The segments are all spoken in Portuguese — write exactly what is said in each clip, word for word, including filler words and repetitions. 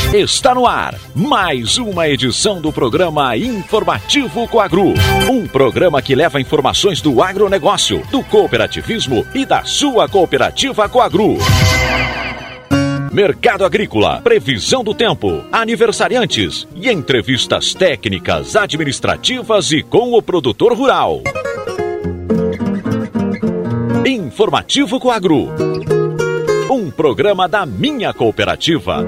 Está no ar mais uma edição do programa Informativo Coagru. Um programa que leva informações do agronegócio, do cooperativismo e da sua cooperativa Coagru. Mercado agrícola, previsão do tempo, aniversariantes e entrevistas técnicas, administrativas e com o produtor rural. Informativo Coagru, um programa da minha cooperativa.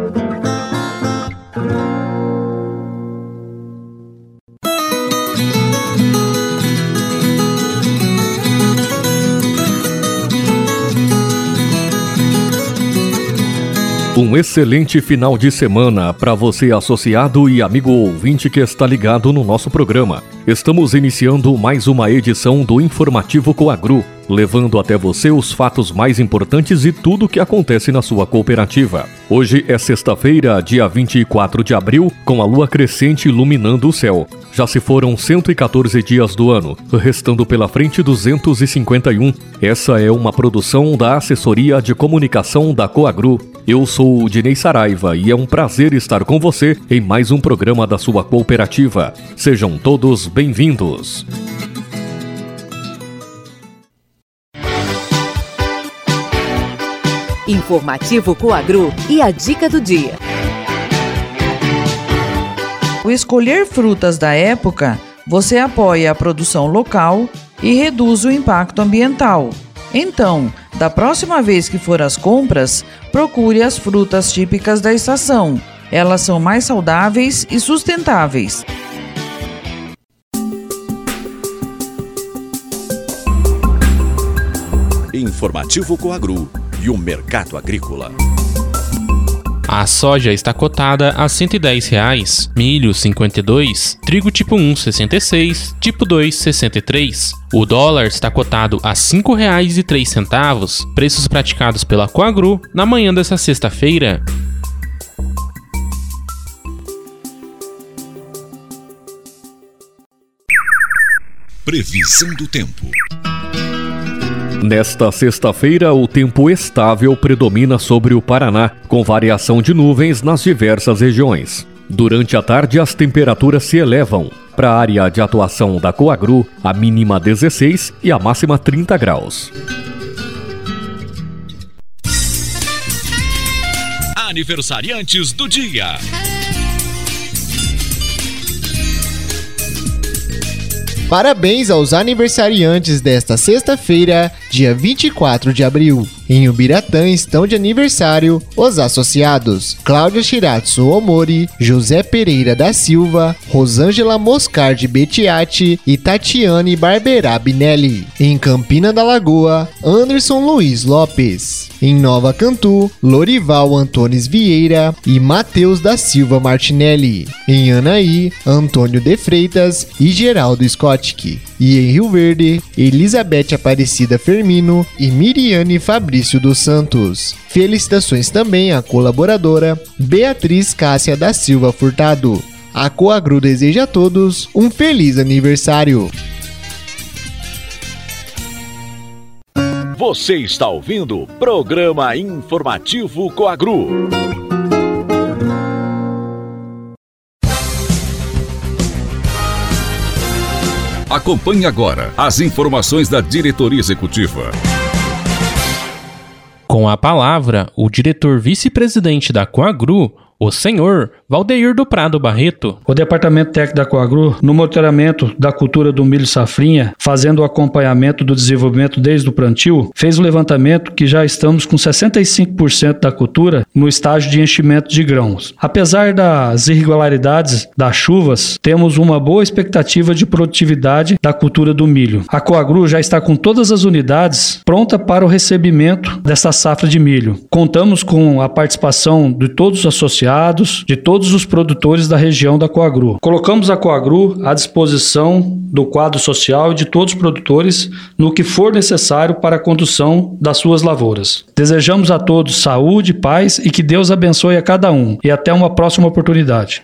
Um excelente final de semana para você, associado e amigo ouvinte que está ligado no nosso programa. Estamos iniciando mais uma edição do Informativo Coagru, levando até você os fatos mais importantes e tudo o que acontece na sua cooperativa. Hoje é sexta-feira, dia vinte e quatro de abril, com a lua crescente iluminando o céu. Já se foram cento e quatorze dias do ano, restando pela frente duzentos e cinquenta e um. Essa é uma produção da Assessoria de Comunicação da Coagru. Eu sou o Dinei Saraiva e é um prazer estar com você em mais um programa da sua cooperativa. Sejam todos bem-vindos. Informativo Coagru e a dica do dia. Ao escolher frutas da época, você apoia a produção local e reduz o impacto ambiental. Então, da próxima vez que for às compras, procure as frutas típicas da estação. Elas são mais saudáveis e sustentáveis. Informativo Coagru e o mercado agrícola. A soja está cotada a cento e dez reais, milho cinquenta e dois, trigo tipo um sessenta e seis, tipo dois sessenta e três. O dólar está cotado a cinco reais e três centavos, preços praticados pela Coagru na manhã desta sexta-feira. Previsão do tempo. Nesta sexta-feira, o tempo estável predomina sobre o Paraná, com variação de nuvens nas diversas regiões. Durante a tarde, as temperaturas se elevam. Para a área de atuação da Coagru, a mínima dezesseis e a máxima trinta graus. Aniversariantes do dia. Parabéns aos aniversariantes desta sexta-feira, dia vinte e quatro de abril. Em Ubiratã estão de aniversário os associados Cláudia Shiratsu Omori, José Pereira da Silva, Rosângela Moscardi Bettiati e Tatiane Barberá Binelli. Em Campina da Lagoa, Anderson Luiz Lopes. Em Nova Cantu, Lorival Antunes Vieira e Matheus da Silva Martinelli. Em Anaí, Antônio de Freitas e Geraldo Scottick. E em Rio Verde, Elizabeth Aparecida Fermino e Miriane Fabrício dos Santos. Felicitações também à colaboradora Beatriz Cássia da Silva Furtado. A Coagru deseja a todos um feliz aniversário. Você está ouvindo o programa Informativo Coagru. Acompanhe agora as informações da diretoria executiva. Com a palavra, o diretor vice-presidente da Coagru, o senhor Valdeir do Prado Barreto. O Departamento Técnico da Coagru, no monitoramento da cultura do milho safrinha, fazendo o acompanhamento do desenvolvimento desde o plantio, fez um levantamento que já estamos com sessenta e cinco por cento da cultura no estágio de enchimento de grãos. Apesar das irregularidades das chuvas, temos uma boa expectativa de produtividade da cultura do milho. A Coagru já está com todas as unidades pronta para o recebimento dessa safra de milho. Contamos com a participação de todos os associados, de todos os produtores da região da Coagru. Colocamos a Coagru à disposição do quadro social e de todos os produtores no que for necessário para a condução das suas lavouras. Desejamos a todos saúde, paz e que Deus abençoe a cada um. E até uma próxima oportunidade.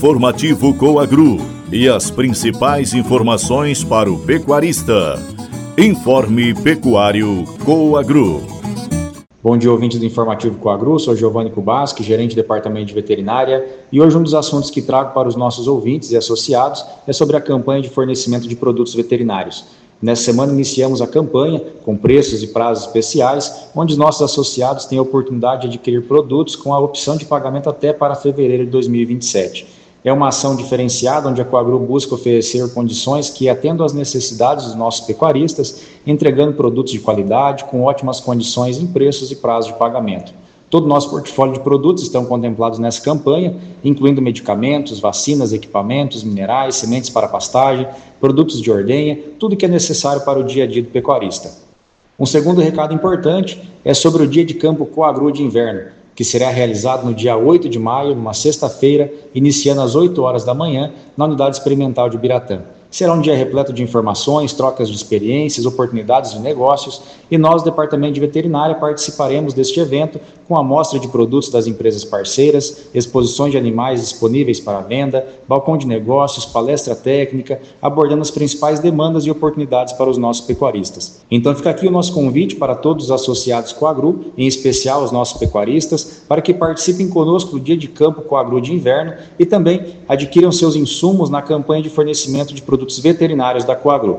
Informativo Coagru e as principais informações para o pecuarista. Informe Pecuário Coagro. Bom dia, ouvintes do Informativo Coagro, sou Giovanni Kubaschi, gerente do Departamento de Veterinária, e hoje um dos assuntos que trago para os nossos ouvintes e associados é sobre a campanha de fornecimento de produtos veterinários. Nessa semana iniciamos a campanha com preços e prazos especiais, onde os nossos associados têm a oportunidade de adquirir produtos com a opção de pagamento até para fevereiro de dois mil e vinte e sete. É uma ação diferenciada onde a Coagro busca oferecer condições que atendam às necessidades dos nossos pecuaristas, entregando produtos de qualidade com ótimas condições em preços e prazos de pagamento. Todo o nosso portfólio de produtos estão contemplados nessa campanha, incluindo medicamentos, vacinas, equipamentos, minerais, sementes para pastagem, produtos de ordenha, tudo que é necessário para o dia a dia do pecuarista. Um segundo recado importante é sobre o Dia de Campo Coagro de Inverno, que será realizado no dia oito de maio, numa sexta-feira, iniciando às oito horas da manhã, na Unidade Experimental de Ubiratã. Será um dia repleto de informações, trocas de experiências, oportunidades de negócios, e nós, do Departamento de Veterinária, participaremos deste evento com amostra de produtos das empresas parceiras, exposições de animais disponíveis para venda, balcão de negócios, palestra técnica, abordando as principais demandas e oportunidades para os nossos pecuaristas. Então fica aqui o nosso convite para todos os associados Coagro, em especial os nossos pecuaristas, para que participem conosco do Dia de Campo Coagro de Inverno e também adquiram seus insumos na campanha de fornecimento de produtos veterinários da Coagro.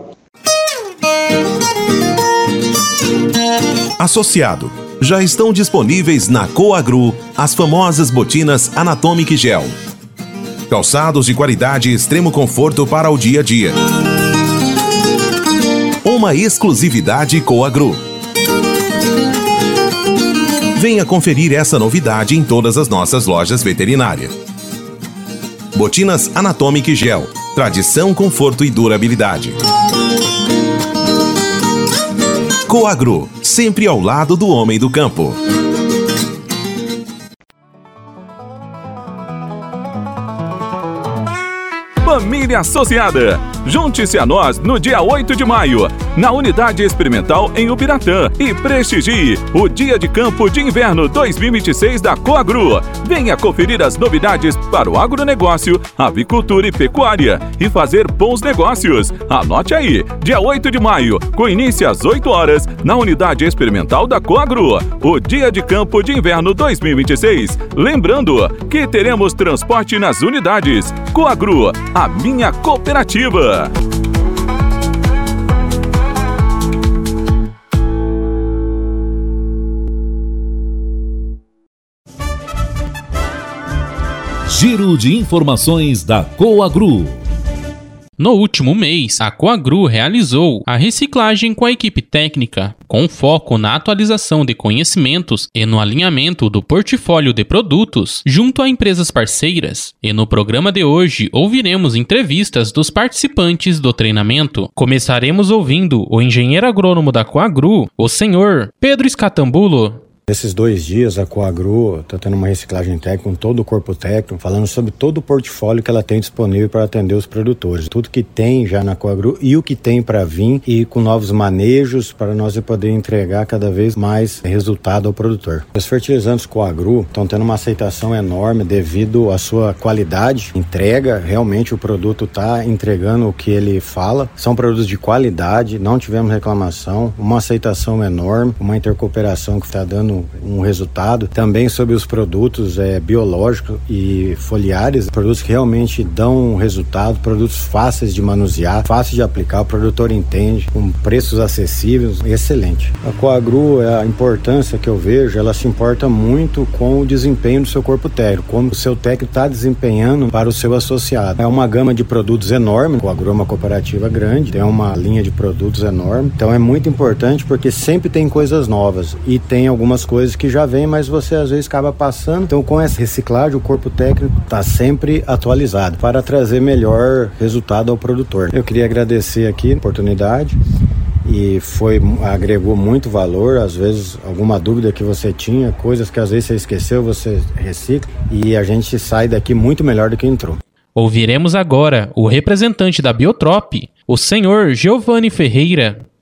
Associado, já estão disponíveis na Coagro as famosas botinas Anatomic Gel. Calçados de qualidade e extremo conforto para o dia a dia. Uma exclusividade Coagro. Venha conferir essa novidade em todas as nossas lojas veterinárias. Botinas Anatomic Gel. Tradição, conforto e durabilidade. Coagro, sempre ao lado do homem do campo. Família Associada, junte-se a nós no dia oito de maio, na Unidade Experimental em Ubiratã, e prestigie o Dia de Campo de Inverno dois mil e vinte e seis da Coagro. Venha conferir as novidades para o agronegócio, avicultura e pecuária e fazer bons negócios. Anote aí, dia oito de maio, com início às oito horas, na Unidade Experimental da Coagro, o Dia de Campo de Inverno dois mil e vinte e seis. Lembrando que teremos transporte nas unidades. Coagro, a minha cooperativa. Giro de informações da Coagro. No último mês, a Coagro realizou a reciclagem com a equipe técnica, com foco na atualização de conhecimentos e no alinhamento do portfólio de produtos junto a empresas parceiras. E no programa de hoje, ouviremos entrevistas dos participantes do treinamento. Começaremos ouvindo o engenheiro agrônomo da Coagro, o senhor Pedro Scatambulo. Nesses dois dias, a Coagro está tendo uma reciclagem técnica com todo o corpo técnico, falando sobre todo o portfólio que ela tem disponível para atender os produtores. Tudo que tem já na Coagro e o que tem para vir, e com novos manejos para nós poder entregar cada vez mais resultado ao produtor. Os fertilizantes Coagro estão tendo uma aceitação enorme devido à sua qualidade, entrega, realmente o produto está entregando o que ele fala. São produtos de qualidade, não tivemos reclamação, uma aceitação enorme, uma intercooperação que está dando um resultado. Também sobre os produtos é, biológicos e foliares, produtos que realmente dão um resultado, produtos fáceis de manusear, fáceis de aplicar, o produtor entende, com preços acessíveis, excelente. A Coagro, a importância que eu vejo, ela se importa muito com o desempenho do seu corpo técnico, como o seu técnico está desempenhando para o seu associado. É uma gama de produtos enorme, a Coagro é uma cooperativa grande, tem uma linha de produtos enorme, então é muito importante porque sempre tem coisas novas e tem algumas coisas que já vem, mas você às vezes acaba passando. Então, com essa reciclagem, o corpo técnico está sempre atualizado para trazer melhor resultado ao produtor. Eu queria agradecer aqui a oportunidade e foi, agregou muito valor. Às vezes alguma dúvida que você tinha, coisas que às vezes você esqueceu, você recicla e a gente sai daqui muito melhor do que entrou. Ouviremos agora o representante da Biotrop, o senhor Giovanni Ferreira.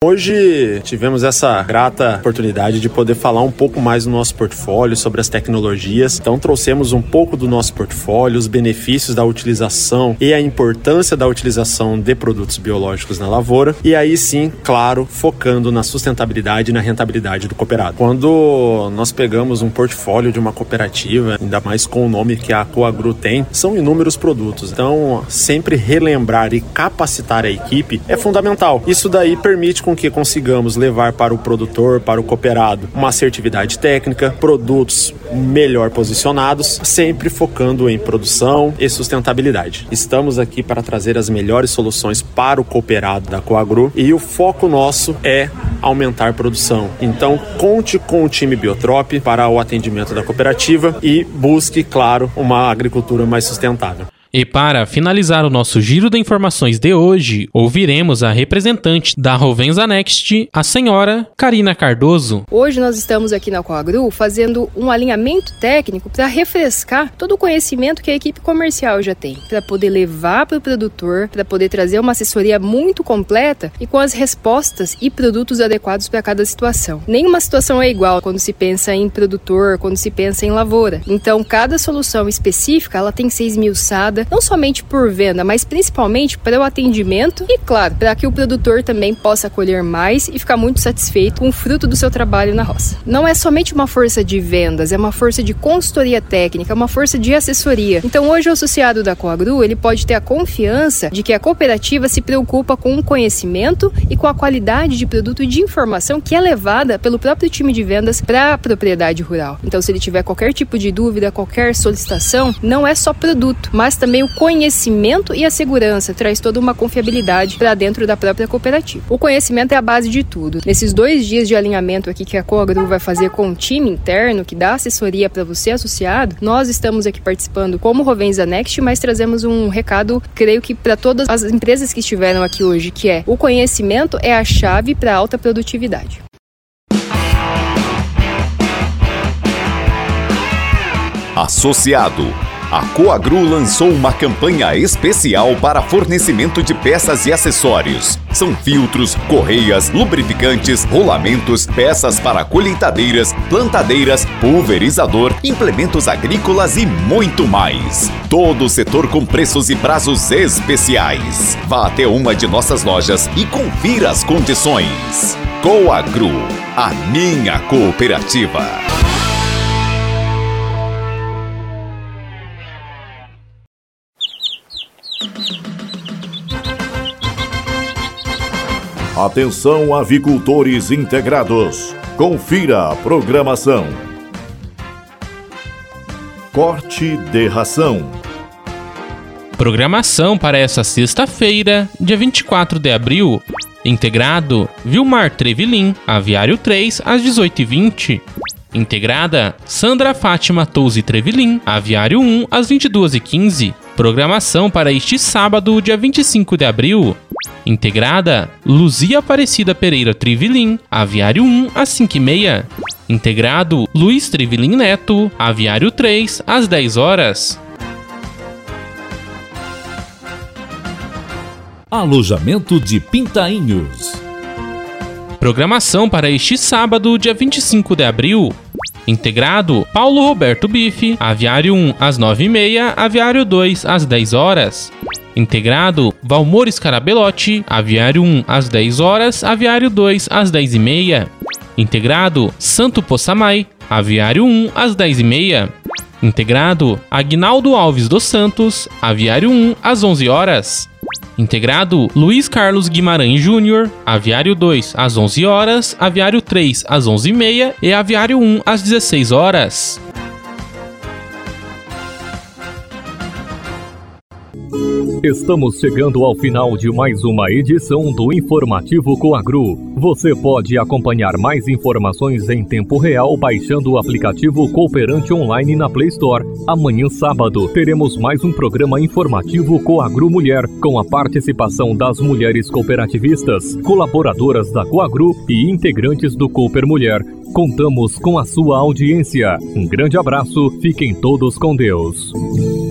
Hoje tivemos essa grata oportunidade de poder falar um pouco mais do nosso portfólio, sobre as tecnologias. Então trouxemos um pouco do nosso portfólio, os benefícios da utilização e a importância da utilização de produtos biológicos na lavoura. E aí sim, claro, focando na sustentabilidade e na rentabilidade do cooperado. Quando nós pegamos um portfólio de uma cooperativa, ainda mais com o nome que a Coagru tem, são inúmeros produtos. Então, sempre relembrar e capacitar a equipe é fundamental. Isso daí permite com que consigamos levar para o produtor, para o cooperado, uma assertividade técnica, produtos melhor posicionados, sempre focando em produção e sustentabilidade. Estamos aqui para trazer as melhores soluções para o cooperado da Coagru e o foco nosso é aumentar produção. Então, conte com o time Biotrop para o atendimento da cooperativa e busque, claro, uma agricultura mais sustentável. E para finalizar o nosso giro de informações de hoje, ouviremos a representante da Rovensa Next, a senhora Karina Cardoso. Hoje nós estamos aqui na Coagru fazendo um alinhamento técnico para refrescar todo o conhecimento que a equipe comercial já tem, para poder levar para o produtor, para poder trazer uma assessoria muito completa e com as respostas e produtos adequados para cada situação. Nenhuma situação é igual quando se pensa em produtor, quando se pensa em lavoura. Então, cada solução específica ela tem que ser esmiuçada, não somente por venda, mas principalmente para o atendimento e, claro, para que o produtor também possa colher mais e ficar muito satisfeito com o fruto do seu trabalho na roça. Não é somente uma força de vendas, é uma força de consultoria técnica, uma força de assessoria. Então, hoje o associado da Coagru, ele pode ter a confiança de que a cooperativa se preocupa com o conhecimento e com a qualidade de produto e de informação que é levada pelo próprio time de vendas para a propriedade rural. Então, se ele tiver qualquer tipo de dúvida, qualquer solicitação, não é só produto, mas também o conhecimento e a segurança traz toda uma confiabilidade para dentro da própria cooperativa. O conhecimento é a base de tudo. Nesses dois dias de alinhamento aqui que a Coagru vai fazer com o time interno, que dá assessoria para você associado, nós estamos aqui participando como Rovensa Next, mas trazemos um recado, creio que para todas as empresas que estiveram aqui hoje, que é o conhecimento é a chave para a alta produtividade. Associado. A Coagru lançou uma campanha especial para fornecimento de peças e acessórios. São filtros, correias, lubrificantes, rolamentos, peças para colheitadeiras, plantadeiras, pulverizador, implementos agrícolas e muito mais. Todo o setor com preços e prazos especiais. Vá até uma de nossas lojas e confira as condições. Coagru, a minha cooperativa. Atenção, avicultores integrados. Confira a programação. Corte de ração. Programação para essa sexta-feira, dia vinte e quatro de abril. Integrado, Vilmar Trevilin, Aviário três, às dezoito e vinte. Integrada, Sandra Fátima Touzi Trevilin, Aviário um, às vinte e duas e quinze. Programação para este sábado, dia vinte e cinco de abril. Integrada, Luzia Aparecida Pereira Trivilin, Aviário um, às cinco e meia. Integrado, Luiz Trivilin Neto, Aviário três, às dez horas. Alojamento de Pintainhos. Programação para este sábado, dia vinte e cinco de abril. Integrado, Paulo Roberto Bife, Aviário um, às nove e meia, Aviário dois, às dez horas. Integrado, Valmor Scarabelotti, Aviário um, às dez horas, Aviário dois, às dez e meia. Integrado, Santo Poçamai, Aviário um, às dez e meia. Integrado, Agnaldo Alves dos Santos, Aviário um, às onze horas. Integrado, Luiz Carlos Guimarães Júnior, Aviário dois, às onze horas, Aviário três, às onze e meia e Aviário um, às dezesseis horas. Estamos chegando ao final de mais uma edição do Informativo Coagru. Você pode acompanhar mais informações em tempo real baixando o aplicativo Cooperante Online na Play Store. Amanhã, sábado, teremos mais um programa informativo Coagru Mulher, com a participação das mulheres cooperativistas, colaboradoras da Coagru e integrantes do Cooper Mulher. Contamos com a sua audiência. Um grande abraço, fiquem todos com Deus.